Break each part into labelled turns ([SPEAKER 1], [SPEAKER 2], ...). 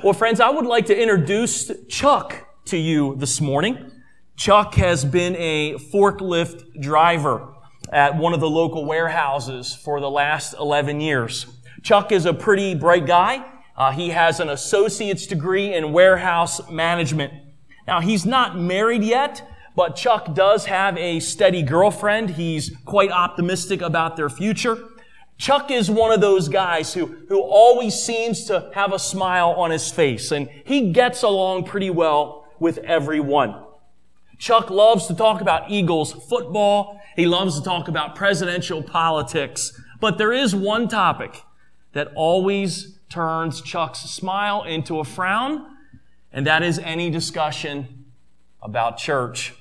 [SPEAKER 1] Well, friends, I would like to introduce Chuck to you this morning. Chuck has been a forklift driver at one of the local warehouses for the last 11 years. Chuck is a pretty bright guy. He has an associate's degree in warehouse management. Now, he's not married yet, but Chuck does have a steady girlfriend. He's quite optimistic about their future. Chuck is one of those guys who always seems to have a smile on his face, and he gets along pretty well with everyone. Chuck loves to talk about Eagles football. He loves to talk about presidential politics. But there is one topic that always turns Chuck's smile into a frown, and that is any discussion about church.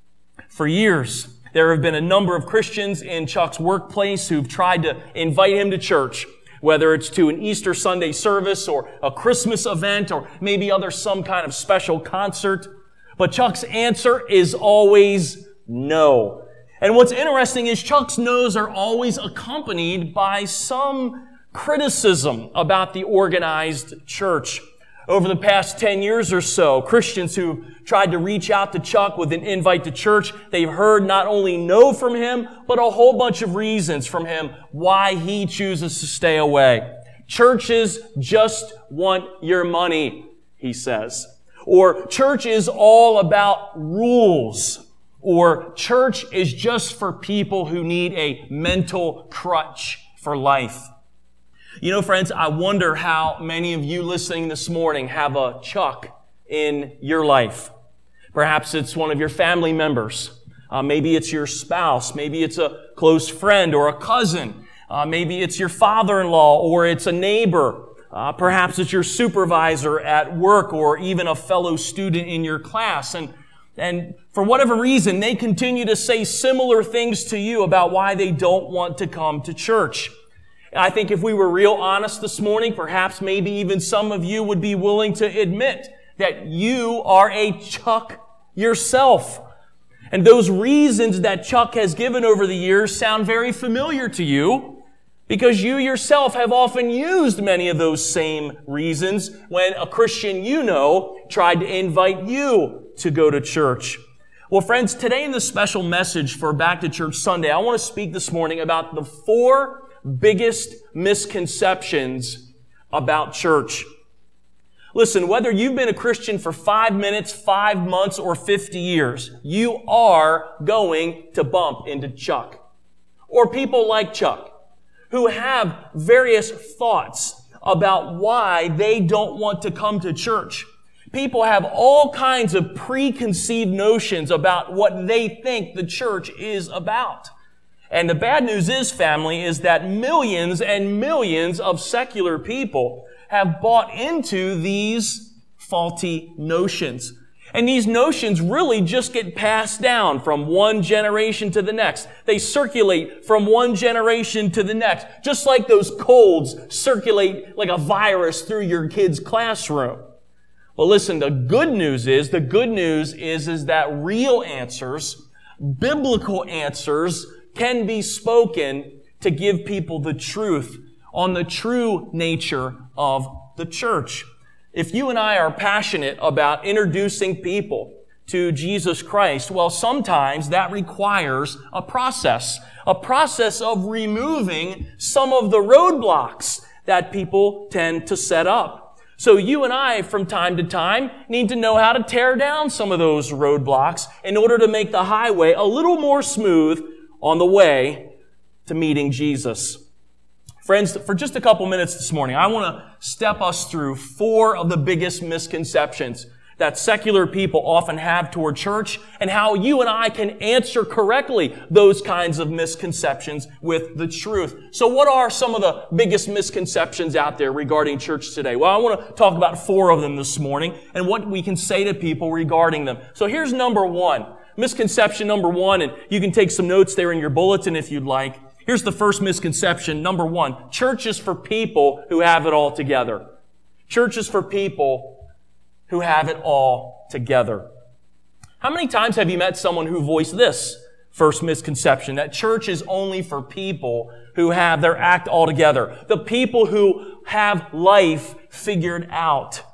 [SPEAKER 1] For years, there have been a number of Christians in Chuck's workplace who've tried to invite him to church, whether it's to an Easter Sunday service or a Christmas event or maybe some kind of special concert. But Chuck's answer is always no. And what's interesting is Chuck's no's are always accompanied by some criticism about the organized church. Over the past 10 years or so, Christians who've tried to reach out to Chuck with an invite to church, they've heard not only no from him, but a whole bunch of reasons from him why he chooses to stay away. Churches just want your money, he says. Or church is all about rules. Or church is just for people who need a mental crutch for life. You know, friends, I wonder how many of you listening this morning have a Chuck in your life. Perhaps it's one of your family members. Maybe it's your spouse. Maybe it's a close friend or a cousin. Maybe it's your father-in-law or it's a neighbor. Perhaps it's your supervisor at work or even a fellow student in your class. And for whatever reason, they continue to say similar things to you about why they don't want to come to church. I think if we were real honest this morning, perhaps maybe even some of you would be willing to admit that you are a Chuck yourself. And those reasons that Chuck has given over the years sound very familiar to you because you yourself have often used many of those same reasons when a Christian you know tried to invite you to go to church. Well, friends, today in the special message for Back to Church Sunday, I want to speak this morning about the 4 biggest misconceptions about church. Listen, whether you've been a Christian for 5 minutes, 5 months, or 50 years, you are going to bump into Chuck. Or people like Chuck, who have various thoughts about why they don't want to come to church. People have all kinds of preconceived notions about what they think the church is about. And the bad news is, family, is that millions and millions of secular people have bought into these faulty notions. And these notions really just get passed down from one generation to the next. They circulate from one generation to the next, just like those colds circulate like a virus through your kid's classroom. Well, listen, the good news is that real answers, biblical answers, can be spoken to give people the truth on the true nature of the church. If you and I are passionate about introducing people to Jesus Christ, well, sometimes that requires a process of removing some of the roadblocks that people tend to set up. So you and I, from time to time, need to know how to tear down some of those roadblocks in order to make the highway a little more smooth on the way to meeting Jesus. Friends, for just a couple minutes this morning, I want to step us through 4 of the biggest misconceptions that secular people often have toward church and how you and I can answer correctly those kinds of misconceptions with the truth. So what are some of the biggest misconceptions out there regarding church today? Well, I want to talk about 4 of them this morning and what we can say to people regarding them. So here's number 1. Misconception number 1, and you can take some notes there in your bulletin if you'd like. Here's the first misconception. Number 1, church is for people who have it all together. Church is for people who have it all together. How many times have you met someone who voiced this first misconception, that church is only for people who have their act all together, the people who have life figured out?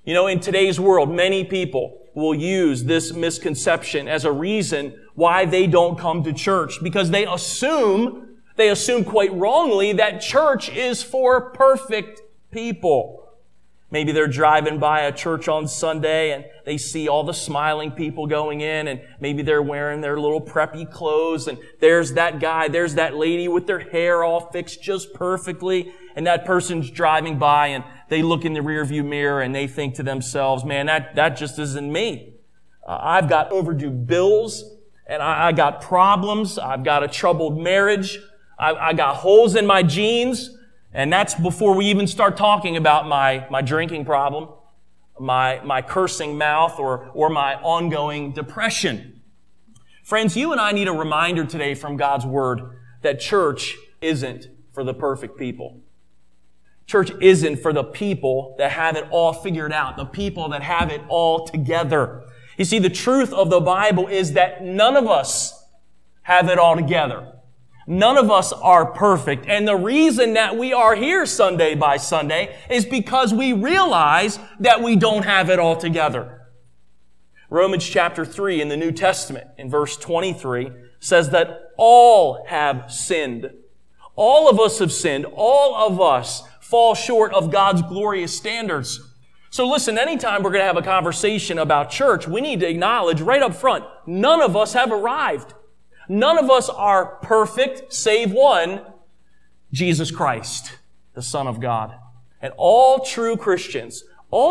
[SPEAKER 1] You know, in today's world, many people will use this misconception as a reason why they don't come to church, because they assume quite wrongly that church is for perfect people. Maybe they're driving by a church on Sunday and they see all the smiling people going in, and maybe they're wearing their little preppy clothes, and there's that guy, there's that lady with their hair all fixed just perfectly, and that person's driving by and they look in the rearview mirror and they think to themselves, man, that just isn't me. I've got overdue bills, and I got problems. I've got a troubled marriage. I got holes in my jeans. And that's before we even start talking about my drinking problem, my cursing mouth, or my ongoing depression. Friends, you and I need a reminder today from God's Word that church isn't for the perfect people. Church isn't for the people that have it all figured out, the people that have it all together. You see, the truth of the Bible is that none of us have it all together. None of us are perfect. And the reason that we are here Sunday by Sunday is because we realize that we don't have it all together. Romans chapter 3 in the New Testament, in verse 23, says that all have sinned. All of us have sinned. All of us fall short of God's glorious standards. So listen, anytime we're going to have a conversation about church, we need to acknowledge right up front, none of us have arrived. None of us are perfect, save one, Jesus Christ, the Son of God. And all true Christians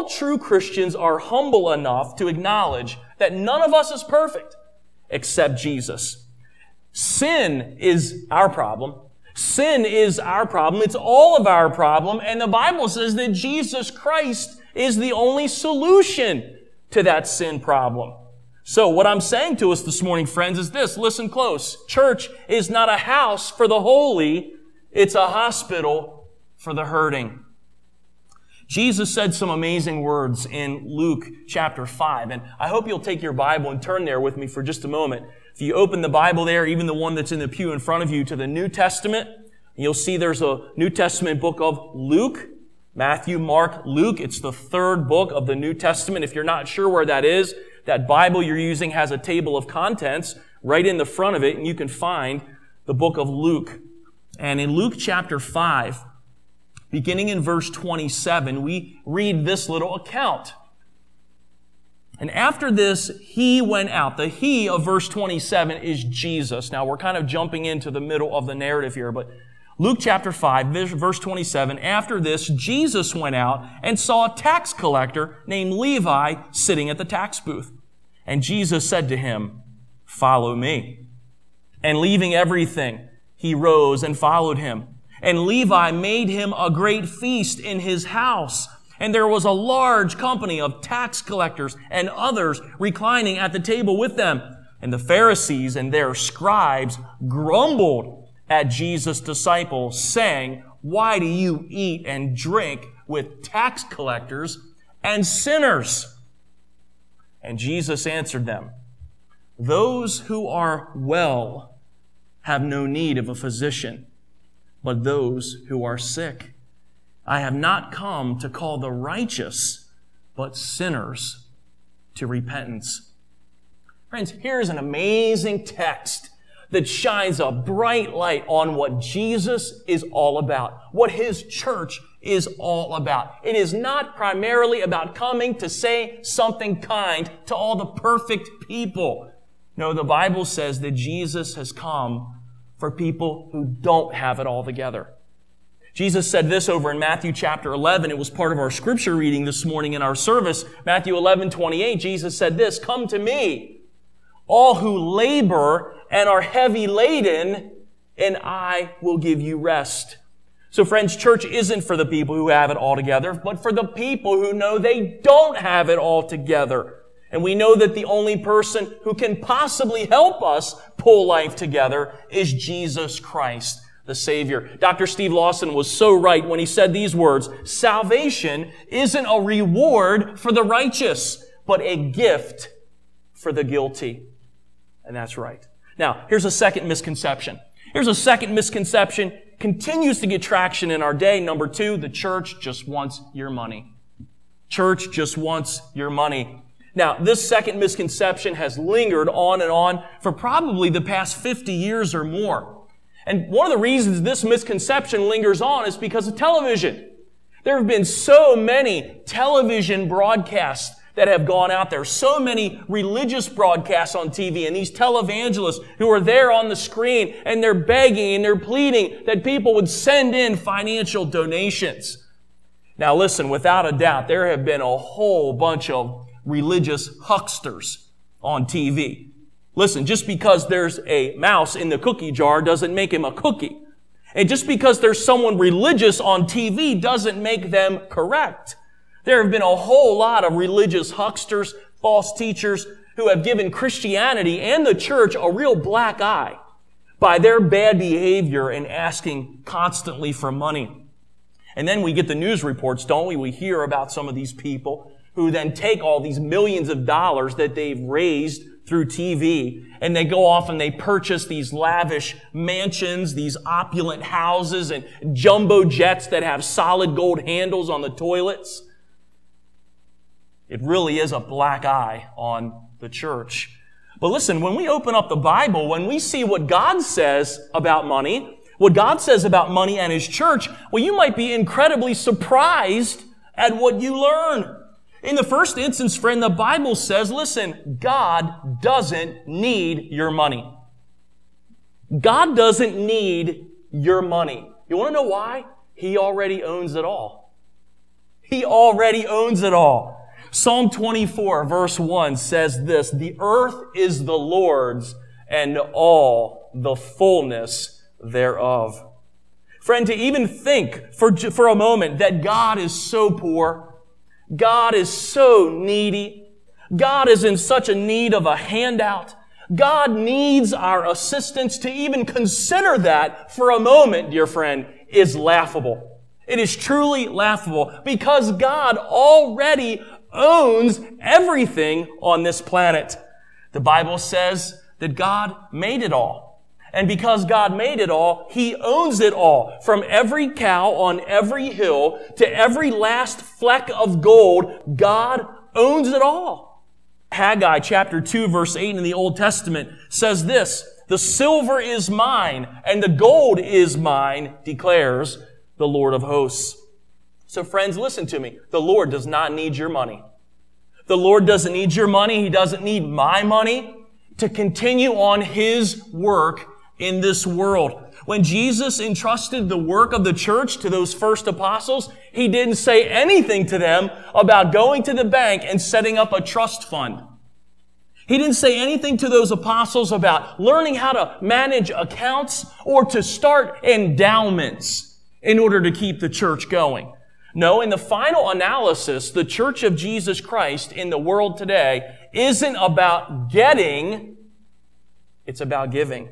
[SPEAKER 1] are humble enough to acknowledge that none of us is perfect except Jesus. Sin is our problem. Sin is our problem. It's all of our problem. And the Bible says that Jesus Christ is the only solution to that sin problem. So what I'm saying to us this morning, friends, is this. Listen close. Church is not a house for the holy. It's a hospital for the hurting. Jesus said some amazing words in Luke chapter 5. And I hope you'll take your Bible and turn there with me for just a moment. If you open the Bible there, even the one that's in the pew in front of you, to the New Testament, you'll see there's a New Testament book of Luke. Matthew, Mark, Luke. It's the third book of the New Testament. If you're not sure where that is, that Bible you're using has a table of contents right in the front of it, and you can find the book of Luke. And in Luke chapter 5, beginning in verse 27, we read this little account. And after this, he went out. The he of verse 27 is Jesus. Now, we're kind of jumping into the middle of the narrative here, but Luke chapter 5, verse 27, after this, Jesus went out and saw a tax collector named Levi sitting at the tax booth. And Jesus said to him, "Follow me." And leaving everything, he rose and followed him. And Levi made him a great feast in his house. And there was a large company of tax collectors and others reclining at the table with them. And the Pharisees and their scribes grumbled at Jesus' disciples, saying, "Why do you eat and drink with tax collectors and sinners?" And Jesus answered them, "Those who are well have no need of a physician, but those who are sick. I have not come to call the righteous, but sinners to repentance." Friends, here's an amazing text that shines a bright light on what Jesus is all about, what His church is all about. It is not primarily about coming to say something kind to all the perfect people. No, the Bible says that Jesus has come for people who don't have it all together. Jesus said this over in Matthew chapter 11. It was part of our scripture reading this morning in our service. Matthew 11:28, Jesus said this, "Come to me, all who labor and are heavy laden, and I will give you rest." So friends, church isn't for the people who have it all together, but for the people who know they don't have it all together. And we know that the only person who can possibly help us pull life together is Jesus Christ, the Savior. Dr. Steve Lawson was so right when he said these words, "Salvation isn't a reward for the righteous, but a gift for the guilty." And that's right. Now, here's a second misconception. Continues to get traction in our day. Number two, the church just wants your money. Church just wants your money. Now, this second misconception has lingered on for probably the past 50 years or more. And one of the reasons this misconception lingers on is because of television. There have been so many television broadcasts that have gone out there, so many religious broadcasts on TV, and these televangelists who are there on the screen, and they're begging and they're pleading that people would send in financial donations. Now listen, without a doubt, there have been a whole bunch of religious hucksters on TV. Listen, just because there's a mouse in the cookie jar doesn't make him a cookie. And just because there's someone religious on TV doesn't make them correct. There have been a whole lot of religious hucksters, false teachers, who have given Christianity and the church a real black eye by their bad behavior and asking constantly for money. And then we get the news reports, don't we? We hear about some of these people who then take all these millions of dollars that they've raised through TV, and they go off and they purchase these lavish mansions, these opulent houses, and jumbo jets that have solid gold handles on the toilets. It really is a black eye on the church. But listen, when we open up the Bible, when we see what God says about money, what God says about money and His church, well, you might be incredibly surprised at what you learn. In the first instance, friend, the Bible says, listen, God doesn't need your money. God doesn't need your money. You want to know why? He already owns it all. He already owns it all. Psalm 24, verse 1 says this, "The earth is the Lord's and all the fullness thereof." Friend, to even think for a moment that God is so poor, God is so needy, God is in such a need of a handout, God needs our assistance, to even consider that for a moment, dear friend, is laughable. It is truly laughable because God already owns everything on this planet. The Bible says that God made it all. And because God made it all, He owns it all. From every cow on every hill to every last fleck of gold, God owns it all. Haggai chapter 2 verse 8 in the Old Testament says this, "The silver is mine and the gold is mine, declares the Lord of hosts." So friends, listen to me. The Lord does not need your money. The Lord doesn't need your money. He doesn't need my money to continue on His work in this world. When Jesus entrusted the work of the church to those first apostles, He didn't say anything to them about going to the bank and setting up a trust fund. He didn't say anything to those apostles about learning how to manage accounts or to start endowments in order to keep the church going. No, in the final analysis, the Church of Jesus Christ in the world today isn't about getting, it's about giving.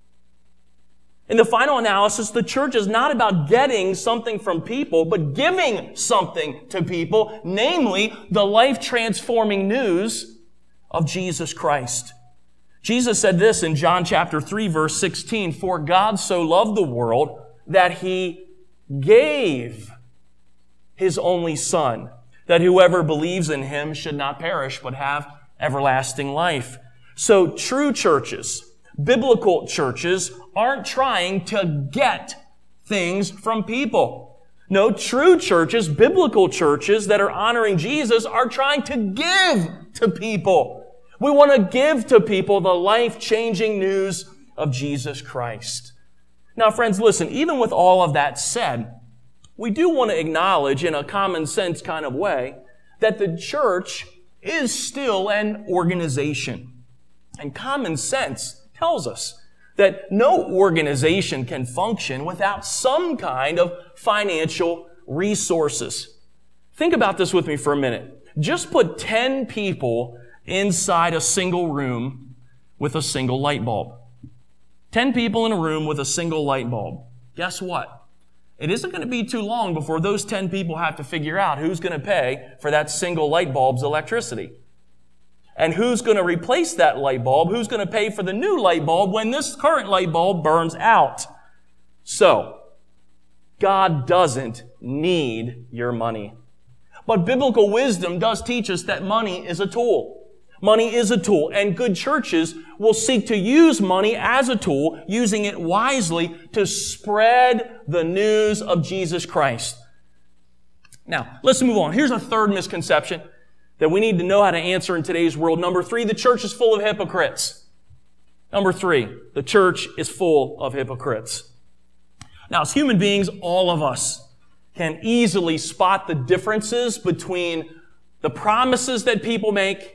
[SPEAKER 1] In the final analysis, the church is not about getting something from people, but giving something to people, namely the life-transforming news of Jesus Christ. Jesus said this in John chapter 3, verse 16, "For God so loved the world that He gave His only Son, that whoever believes in Him should not perish, but have everlasting life." So true churches, biblical churches, aren't trying to get things from people. No, true churches, biblical churches that are honoring Jesus are trying to give to people. We want to give to people the life-changing news of Jesus Christ. Now, friends, listen, even with all of that said, we do want to acknowledge in a common sense kind of way that the church is still an organization. And common sense tells us that no organization can function without some kind of financial resources. Think about this with me for a minute. Just put 10 people inside a single room with a single light bulb. 10 people in a room with a single light bulb. Guess what? It isn't going to be too long before those 10 people have to figure out who's going to pay for that single light bulb's electricity. And who's going to replace that light bulb? Who's going to pay for the new light bulb when this current light bulb burns out? So, God doesn't need your money. But biblical wisdom does teach us that money is a tool. Money is a tool, and good churches will seek to use money as a tool, using it wisely to spread the news of Jesus Christ. Now, let's move on. Here's a third misconception that we need to know how to answer in today's world. Number 3, the church is full of hypocrites. Number 3, the church is full of hypocrites. Now, as human beings, all of us can easily spot the differences between the promises that people make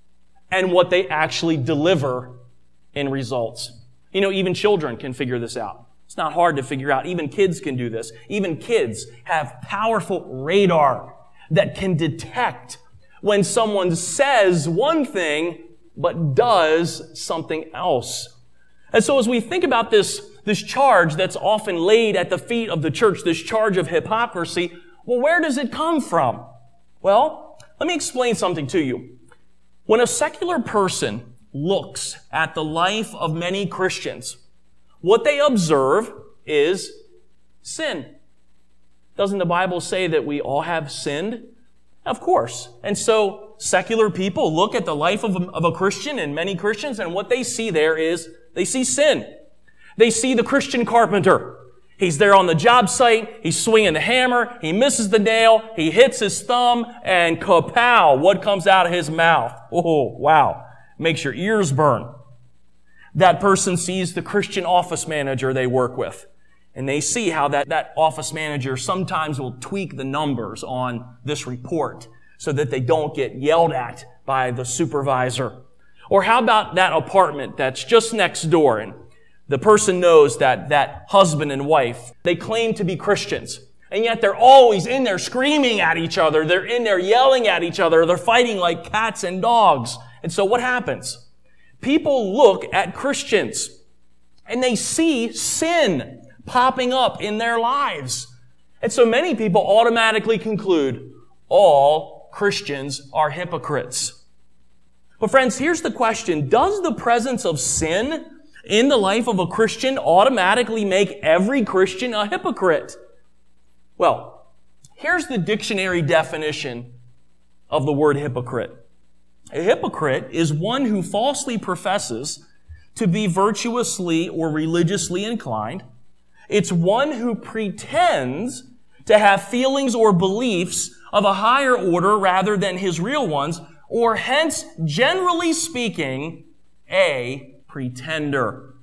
[SPEAKER 1] and what they actually deliver in results. You know, even children can figure this out. It's not hard to figure out. Even kids can do this. Even kids have powerful radar that can detect when someone says one thing but does something else. And so as we think about this charge that's often laid at the feet of the church, this charge of hypocrisy, well, where does it come from? Well, let me explain something to you. When a secular person looks at the life of many Christians, what they observe is sin. Doesn't the Bible say that we all have sinned? Of course. And so secular people look at the life of a Christian and many Christians, and what they see there is they see sin. They see the Christian carpenter. He's there on the job site, he's swinging the hammer, he misses the nail, he hits his thumb, and kapow, what comes out of his mouth? Oh, wow. Makes your ears burn. That person sees the Christian office manager they work with, and they see how that office manager sometimes will tweak the numbers on this report so that they don't get yelled at by the supervisor. Or how about that apartment that's just next door, and the person knows that husband and wife, they claim to be Christians, and yet they're always in there screaming at each other. They're in there yelling at each other. They're fighting like cats and dogs. And so what happens? People look at Christians and they see sin popping up in their lives. And so many people automatically conclude all Christians are hypocrites. But friends, here's the question. Does the presence of sin in the life of a Christian automatically make every Christian a hypocrite? Well, here's the dictionary definition of the word hypocrite. A hypocrite is one who falsely professes to be virtuously or religiously inclined. It's one who pretends to have feelings or beliefs of a higher order rather than his real ones, or hence, generally speaking, a pretender.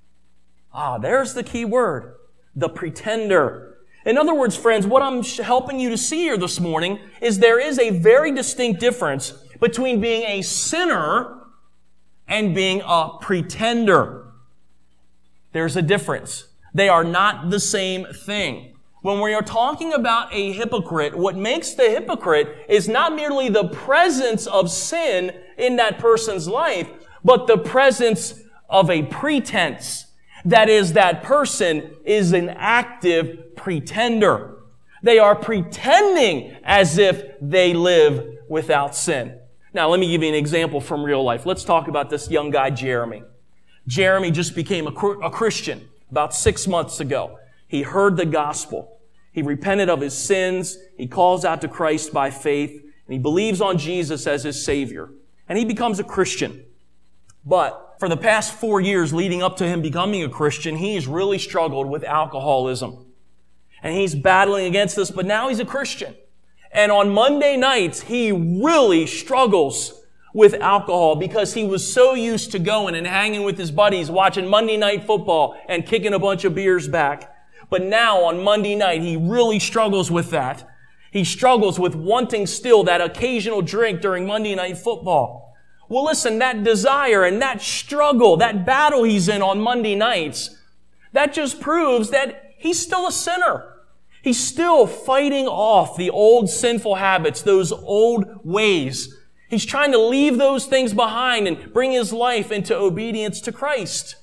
[SPEAKER 1] There's the key word, the pretender. In other words, friends, what I'm helping you to see here this morning is there is a very distinct difference between being a sinner and being a pretender. There's a difference. They are not the same thing. When we are talking about a hypocrite, what makes the hypocrite is not merely the presence of sin in that person's life, but the presence of a pretense. That is, that person is an active pretender. They are pretending as if they live without sin. Now, let me give you an example from real life. Let's talk about this young guy, Jeremy. Jeremy just became a Christian about 6 months ago. He heard the gospel. He repented of his sins. He calls out to Christ by faith. And he believes on Jesus as his Savior. And he becomes a Christian. But for the past 4 years leading up to him becoming a Christian, he's really struggled with alcoholism. And he's battling against this, but now he's a Christian. And on Monday nights, he really struggles with alcohol because he was so used to going and hanging with his buddies, watching Monday Night Football and kicking a bunch of beers back. But now on Monday night, he really struggles with that. He struggles with wanting still that occasional drink during Monday Night Football. Well, listen, that desire and that struggle, that battle he's in on Monday nights, that just proves that he's still a sinner. He's still fighting off the old sinful habits, those old ways. He's trying to leave those things behind and bring his life into obedience to Christ.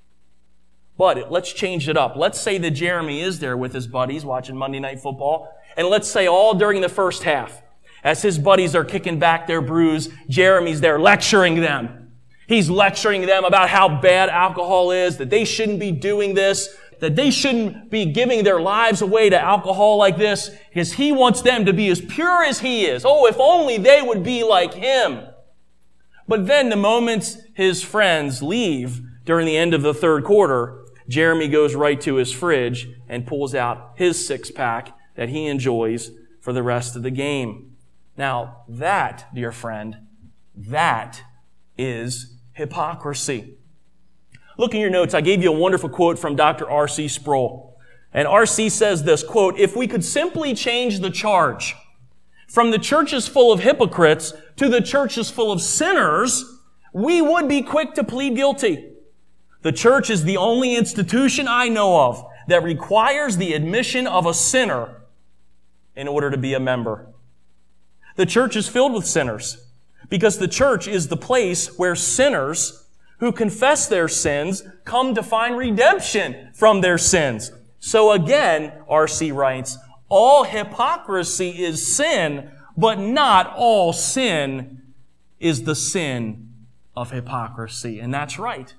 [SPEAKER 1] But let's change it up. Let's say that Jeremy is there with his buddies watching Monday Night Football. And let's say all during the first half, as his buddies are kicking back their brews, Jeremy's there lecturing them. He's lecturing them about how bad alcohol is, that they shouldn't be doing this. that they shouldn't be giving their lives away to alcohol like this, because he wants them to be as pure as he is. Oh, if only they would be like him. But then the moment his friends leave during the end of the third quarter, Jeremy goes right to his fridge and pulls out his six-pack that he enjoys for the rest of the game. Now, that, dear friend, that is hypocrisy. Look in your notes. I gave you a wonderful quote from Dr. R.C. Sproul. And R.C. says this, quote, "If we could simply change the charge from the churches full of hypocrites to the churches full of sinners, we would be quick to plead guilty. The church is the only institution I know of that requires the admission of a sinner in order to be a member. The church is filled with sinners because the church is the place where sinners who confess their sins come to find redemption from their sins." So again, R.C. writes, all hypocrisy is sin, but not all sin is the sin of hypocrisy. And that's right.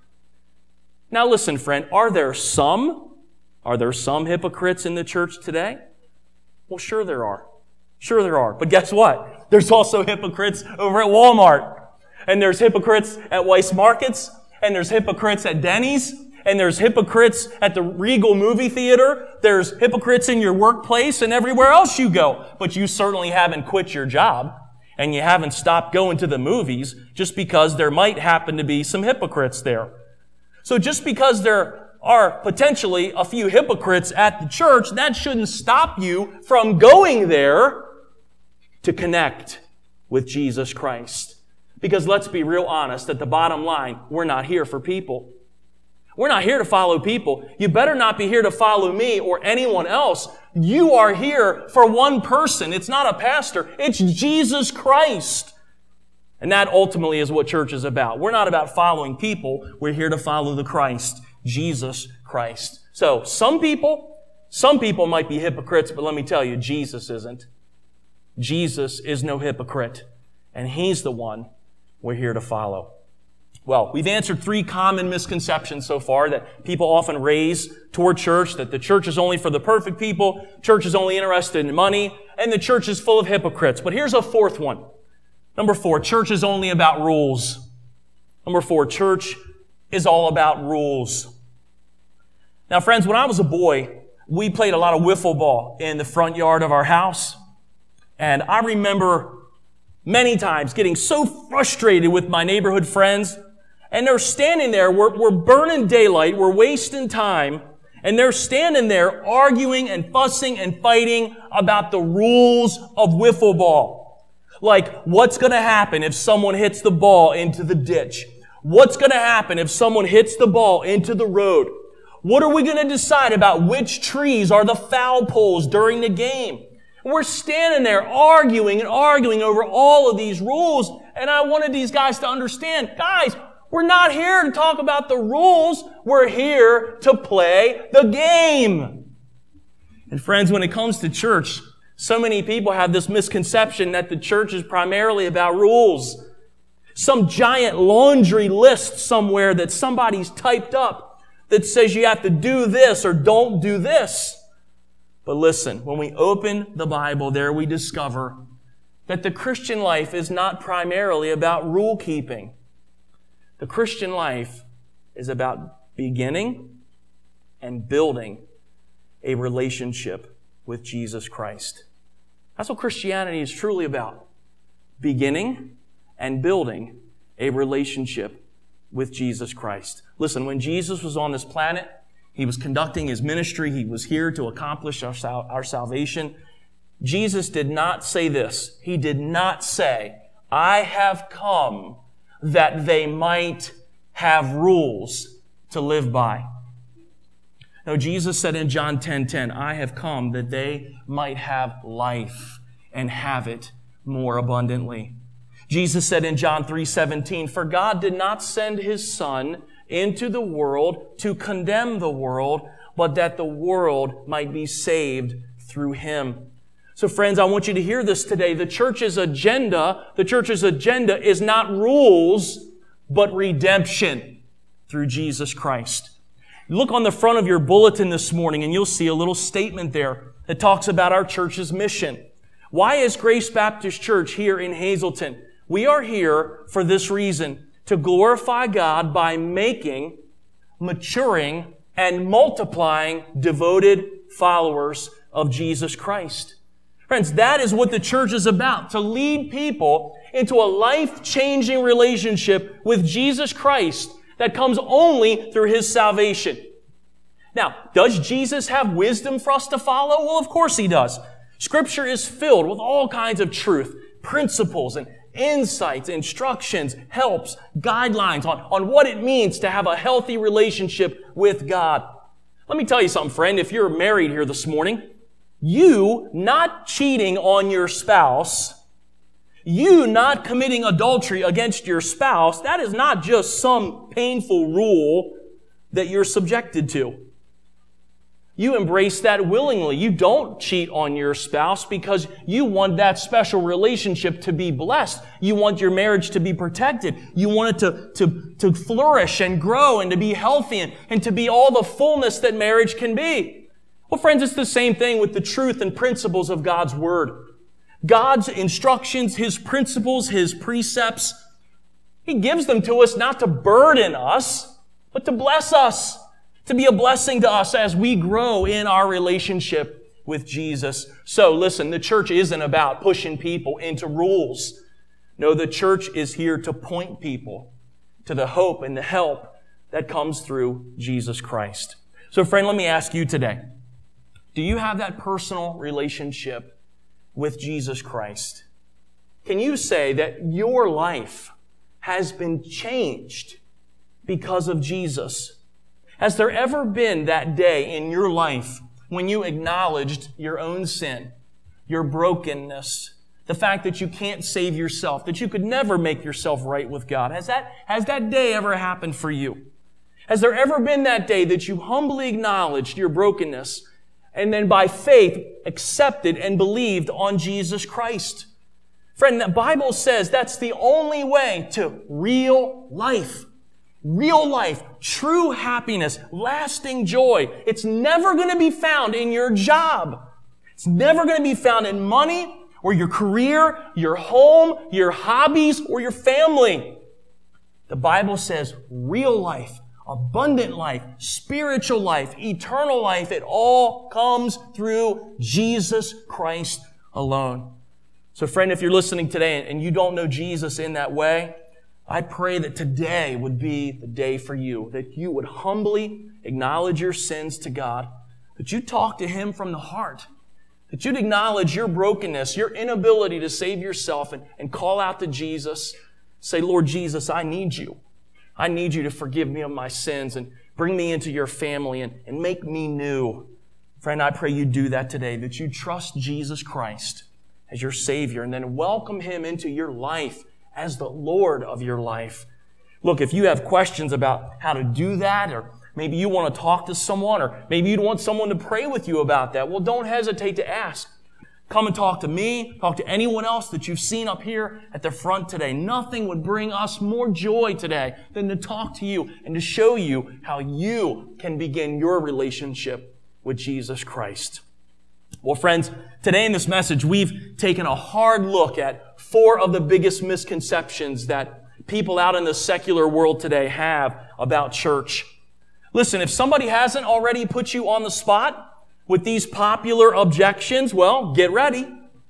[SPEAKER 1] Now listen, friend, are there some hypocrites in the church today? Well, sure there are. Sure there are. But guess what? There's also hypocrites over at Walmart. And there's hypocrites at Weis Markets. And there's hypocrites at Denny's. And there's hypocrites at the Regal movie theater. There's hypocrites in your workplace and everywhere else you go. But you certainly haven't quit your job. And you haven't stopped going to the movies just because there might happen to be some hypocrites there. So just because there are potentially a few hypocrites at the church, that shouldn't stop you from going there to connect with Jesus Christ. Because let's be real honest, at the bottom line, we're not here for people. We're not here to follow people. You better not be here to follow me or anyone else. You are here for one person. It's not a pastor. It's Jesus Christ. And that ultimately is what church is about. We're not about following people. We're here to follow the Christ, Jesus Christ. So some people might be hypocrites, but let me tell you, Jesus isn't. Jesus is no hypocrite, and He's the one we're here to follow. Well, we've answered 3 common misconceptions so far that people often raise toward church, that the church is only for the perfect people, church is only interested in money, and the church is full of hypocrites. But here's a 4th one. Number 4, church is only about rules. Number 4, church is all about rules. Now, friends, when I was a boy, we played a lot of wiffle ball in the front yard of our house. And I remember many times getting so frustrated with my neighborhood friends. And they're standing there, we're burning daylight, we're wasting time. And they're standing there arguing and fussing and fighting about the rules of wiffle ball. Like, what's going to happen if someone hits the ball into the ditch? What's going to happen if someone hits the ball into the road? What are we going to decide about which trees are the foul poles during the game? We're standing there arguing over all of these rules. And I wanted these guys to understand, guys, we're not here to talk about the rules. We're here to play the game. And friends, when it comes to church, so many people have this misconception that the church is primarily about rules. Some giant laundry list somewhere that somebody's typed up that says you have to do this or don't do this. But listen, when we open the Bible, there we discover that the Christian life is not primarily about rule keeping. The Christian life is about beginning and building a relationship with Jesus Christ. That's what Christianity is truly about. Beginning and building a relationship with Jesus Christ. Listen, when Jesus was on this planet, He was conducting His ministry. He was here to accomplish our salvation. Jesus did not say this. He did not say, I have come that they might have rules to live by. No, Jesus said in John 10:10, I have come that they might have life and have it more abundantly. Jesus said in John 3:17, for God did not send His Son into the world to condemn the world, but that the world might be saved through Him. So friends, I want you to hear this today. The church's agenda is not rules, but redemption through Jesus Christ. Look on the front of your bulletin this morning and you'll see a little statement there that talks about our church's mission. Why is Grace Baptist Church here in Hazleton? We are here for this reason, to glorify God by making, maturing, and multiplying devoted followers of Jesus Christ. Friends, that is what the church is about, to lead people into a life-changing relationship with Jesus Christ that comes only through His salvation. Now, does Jesus have wisdom for us to follow? Well, of course He does. Scripture is filled with all kinds of truth, principles, and insights, instructions, helps, guidelines on what it means to have a healthy relationship with God. Let me tell you something, friend. If you're married here this morning, you not cheating on your spouse, you not committing adultery against your spouse, that is not just some painful rule that you're subjected to. You embrace that willingly. You don't cheat on your spouse because you want that special relationship to be blessed. You want your marriage to be protected. You want it to flourish and grow and to be healthy and to be all the fullness that marriage can be. Well, friends, it's the same thing with the truth and principles of God's Word. God's instructions, His principles, His precepts, He gives them to us not to burden us, but to bless us, to be a blessing to us as we grow in our relationship with Jesus. So listen, the church isn't about pushing people into rules. No, the church is here to point people to the hope and the help that comes through Jesus Christ. So friend, let me ask you today, do you have that personal relationship with Jesus Christ? Can you say that your life has been changed because of Jesus? Has there ever been that day in your life when you acknowledged your own sin, your brokenness, the fact that you can't save yourself, that you could never make yourself right with God? Has that day ever happened for you? Has there ever been that day that you humbly acknowledged your brokenness and then by faith accepted and believed on Jesus Christ? Friend, the Bible says that's the only way to real life. Real life, true happiness, lasting joy. It's never going to be found in your job. It's never going to be found in money or your career, your home, your hobbies, or your family. The Bible says real life, abundant life, spiritual life, eternal life, it all comes through Jesus Christ alone. So friend, if you're listening today and you don't know Jesus in that way, I pray that today would be the day for you, that you would humbly acknowledge your sins to God, that you talk to Him from the heart, that you'd acknowledge your brokenness, your inability to save yourself, and call out to Jesus. Say, Lord Jesus, I need you. I need you to forgive me of my sins and bring me into your family and make me new. Friend, I pray you do that today, that you trust Jesus Christ as your Savior and then welcome Him into your life as the Lord of your life. Look, if you have questions about how to do that, or maybe you want to talk to someone, or maybe you'd want someone to pray with you about that, well, don't hesitate to ask. Come and talk to me, talk to anyone else that you've seen up here at the front today. Nothing would bring us more joy today than to talk to you and to show you how you can begin your relationship with Jesus Christ. Well, friends, today in this message, we've taken a hard look at 4 of the biggest misconceptions that people out in the secular world today have about church. Listen, if somebody hasn't already put you on the spot with these popular objections, well, get ready.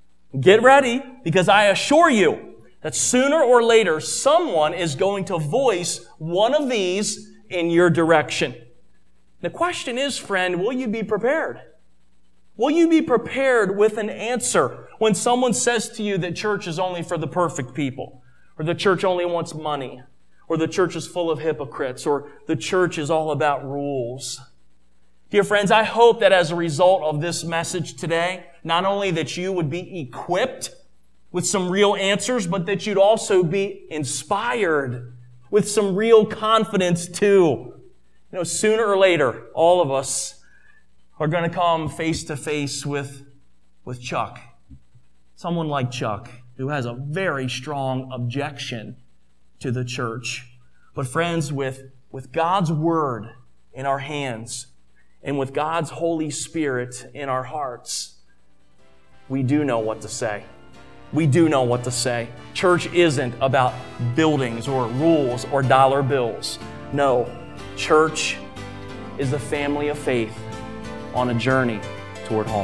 [SPEAKER 1] Get ready, because I assure you that sooner or later, someone is going to voice one of these in your direction. The question is, friend, will you be prepared? Will you be prepared with an answer when someone says to you that church is only for the perfect people, or the church only wants money, or the church is full of hypocrites, or the church is all about rules? Dear friends, I hope that as a result of this message today, not only that you would be equipped with some real answers, but that you'd also be inspired with some real confidence too. You know, sooner or later, all of us are going to come face to face with Chuck. Someone like Chuck, who has a very strong objection to the church. But friends, with God's Word in our hands and with God's Holy Spirit in our hearts, we do know what to say. We do know what to say. Church isn't about buildings or rules or dollar bills. No, church is the family of faith on a journey toward home.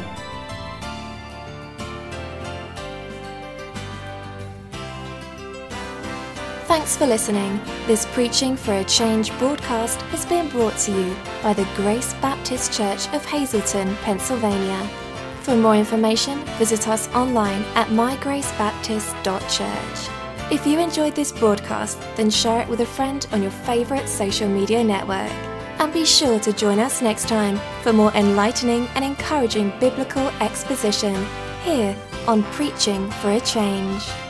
[SPEAKER 2] Thanks for listening. This Preaching for a Change broadcast has been brought to you by the Grace Baptist Church of Hazleton, Pennsylvania. For more information, visit us online at mygracebaptist.church. If you enjoyed this broadcast, then share it with a friend on your favorite social media network. And be sure to join us next time for more enlightening and encouraging biblical exposition here on Preaching for a Change.